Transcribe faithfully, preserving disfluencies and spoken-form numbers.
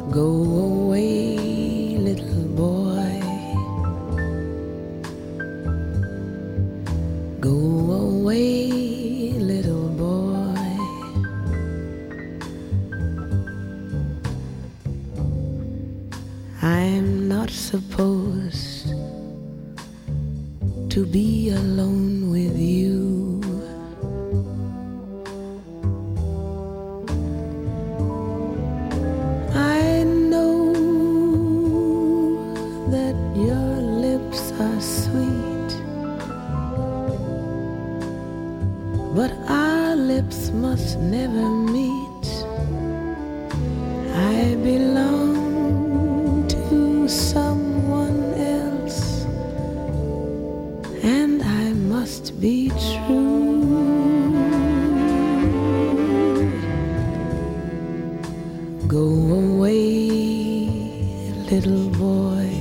Go away, little boy. Go away, little boy. I'm not supposed to be alone with you. I know that your lips are sweet, but our lips must never meet. I belong to someone else, and I must be true. Go away, little boy.